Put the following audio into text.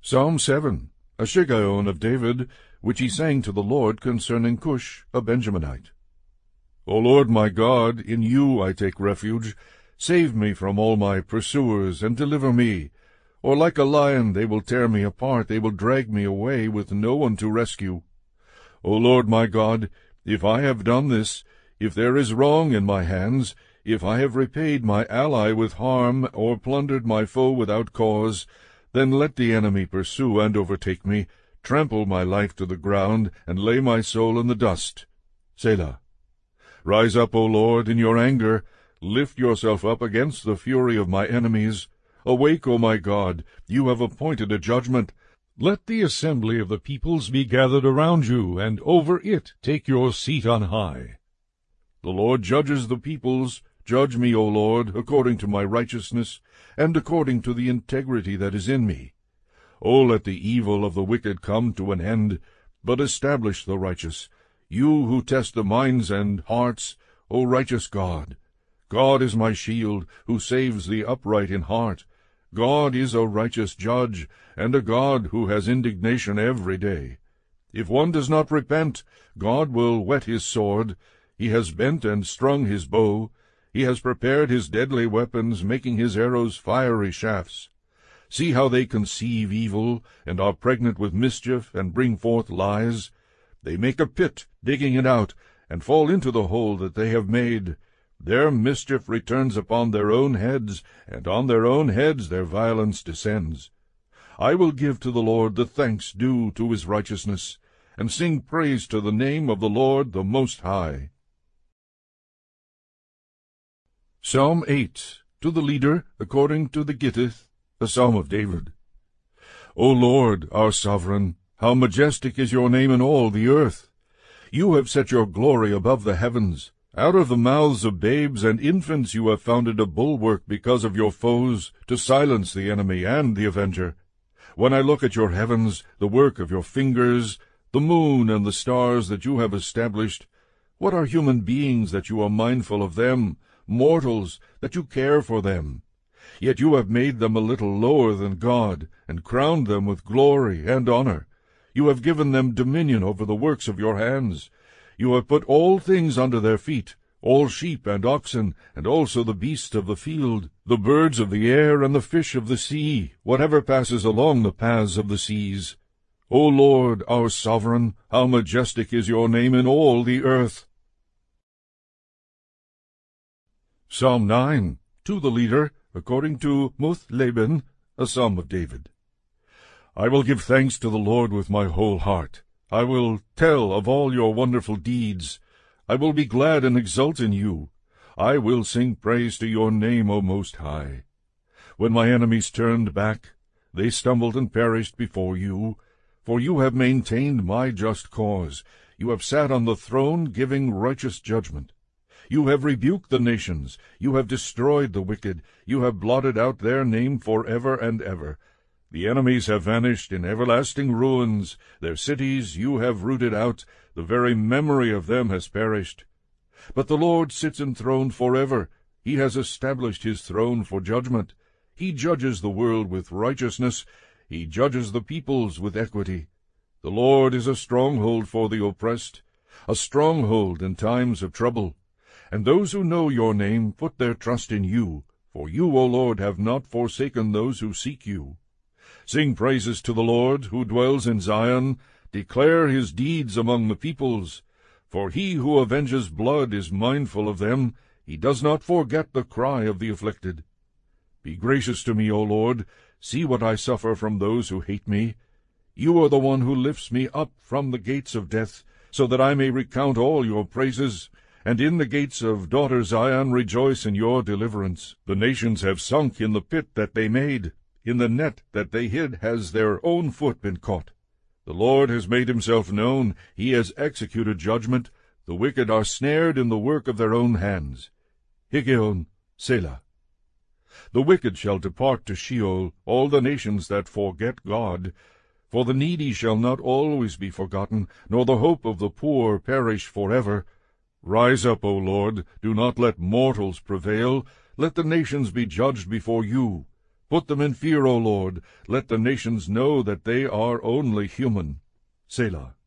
Psalm 7, a Shiggaion of David, which he sang to the Lord concerning Cush, a Benjaminite. O Lord my God, in you I take refuge. Save me from all my pursuers, and deliver me. Or like a lion they will tear me apart, they will drag me away, with no one to rescue. O Lord my God, if I have done this, if there is wrong in my hands, if I have repaid my ally with harm, or plundered my foe without cause, then let the enemy pursue and overtake me, trample my life to the ground, and lay my soul in the dust. Selah. Rise up, O Lord, in your anger. Lift yourself up against the fury of my enemies. Awake, O my God, you have appointed a judgment. Let the assembly of the peoples be gathered around you, and over it take your seat on high. The Lord judges the peoples. Judge me, O Lord, according to my righteousness, and according to the integrity that is in me. O let the evil of the wicked come to an end, but establish the righteous. You who test the minds and hearts, O righteous God. God is my shield, who saves the upright in heart. God is a righteous judge, and a God who has indignation every day. If one does not repent, God will whet his sword. He has bent and strung his bow. He has prepared his deadly weapons, making his arrows fiery shafts. See how they conceive evil, and are pregnant with mischief, and bring forth lies. They make a pit, digging it out, and fall into the hole that they have made. Their mischief returns upon their own heads, and on their own heads their violence descends. I will give to the Lord the thanks due to his righteousness, and sing praise to the name of the Lord the Most High. Psalm 8, to the leader, according to the Gittith, a psalm of David. O Lord, our sovereign, how majestic is your name in all the earth! You have set your glory above the heavens. Out of the mouths of babes and infants you have founded a bulwark because of your foes, to silence the enemy and the avenger. When I look at your heavens, the work of your fingers, the moon and the stars that you have established, what are human beings that you are mindful of them, mortals, that you care for them? Yet you have made them a little lower than God, and crowned them with glory and honor. You have given them dominion over the works of your hands. You have put all things under their feet, all sheep and oxen, and also the beasts of the field, the birds of the air, and the fish of the sea, whatever passes along the paths of the seas. O Lord, our sovereign, how majestic is your name in all the earth! Psalm 9, to the leader, according to Muth-Laban, a psalm of David. I will give thanks to the Lord with my whole heart. I will tell of all your wonderful deeds. I will be glad and exult in you. I will sing praise to your name, O Most High. When my enemies turned back, they stumbled and perished before you. For you have maintained my just cause. You have sat on the throne, giving righteous judgment. You have rebuked the nations. You have destroyed the wicked. You have blotted out their name forever and ever. The enemies have vanished in everlasting ruins. Their cities you have rooted out. The very memory of them has perished. But the Lord sits enthroned forever. He has established his throne for judgment. He judges the world with righteousness. He judges the peoples with equity. The Lord is a stronghold for the oppressed, a stronghold in times of trouble. And those who know your name put their trust in you, for you, O Lord, have not forsaken those who seek you. Sing praises to the Lord, who dwells in Zion. Declare his deeds among the peoples. For he who avenges blood is mindful of them. He does not forget the cry of the afflicted. Be gracious to me, O Lord. See what I suffer from those who hate me. You are the one who lifts me up from the gates of death, so that I may recount all your praises. And in the gates of daughter Zion rejoice in your deliverance. The nations have sunk in the pit that they made. In the net that they hid has their own foot been caught. The Lord has made himself known. He has executed judgment. The wicked are snared in the work of their own hands. Higgaion, Selah. The wicked shall depart to Sheol, all the nations that forget God. For the needy shall not always be forgotten, nor the hope of the poor perish forever. Rise up, O Lord, do not let mortals prevail. Let the nations be judged before you. Put them in fear, O Lord. Let the nations know that they are only human. Selah.